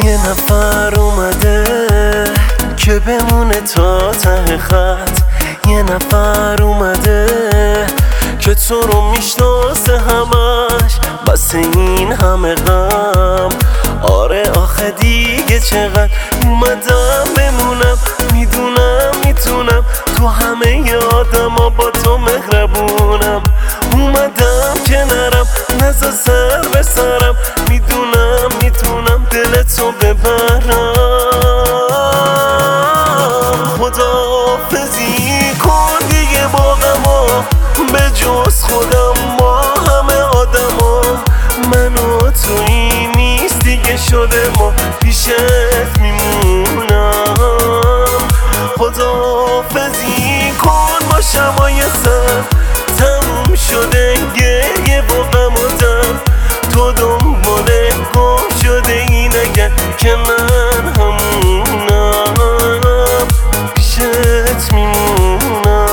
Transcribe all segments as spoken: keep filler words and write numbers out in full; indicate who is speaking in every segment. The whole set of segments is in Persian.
Speaker 1: یه نفر اومده که بمونه تا ته خط، یه نفر اومده که تو رو میشناسه همش، بس این همه غم. آره آخه دیگه چقدر اومدم بمونم، میدونم میتونم تو همه آدما با تو مهربونم. اومدم کنارم نزا سر به سرم، میدونم میتونم دلتو ببرم. خداحافظی کن دیگه با غما، به جز خودم با همه آدما. من و تویی نیست دیگه شده ما، پیشت میمونم. خداحافظی کن با شمای سر، تموم شده گریه و غم و درد. تو دنباله گم شده این اگر که من همونم، پیشت میمونم.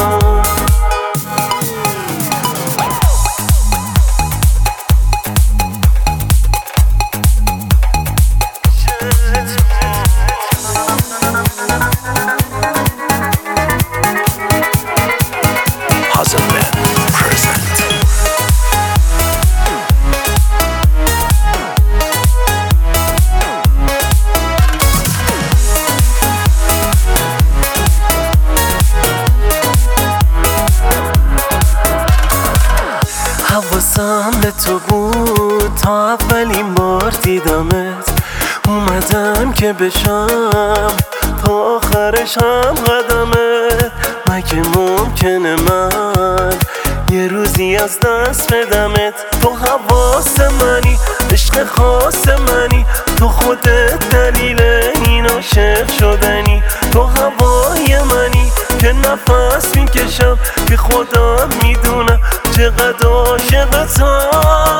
Speaker 1: حواسم به تو بود تا اولین بار دیدمت، اومدم که بشم تا آخرش هم قدمت. مگه ممکنه من یه روزی از دست بدمت؟ تو حواس منی، عشق خاص منی، تو خودت دلیل این عاشق شدنی. تو هوای منی که نفس میکشم، که خودم میدونم چقدر عاشقتم.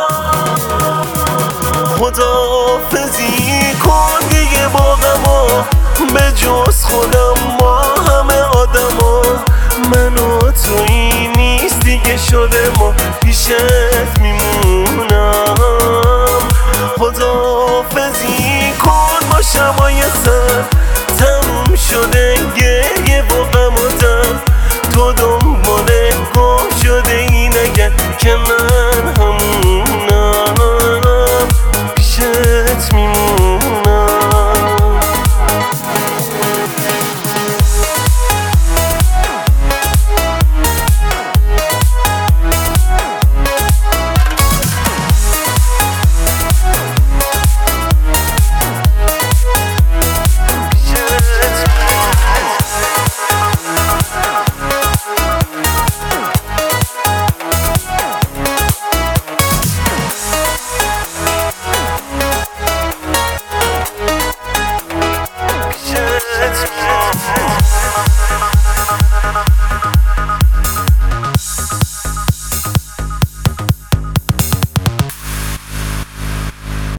Speaker 1: خداحافظی کن دیگه با غما، به جز خودم با همه آدما. من و تویی نیست دیگه شده ما، پیشت میمونم. خداحافظی کن با شمای سر، تموم شده گریه و غم و درد. تو دنباله گم شده این اگر که من همونم.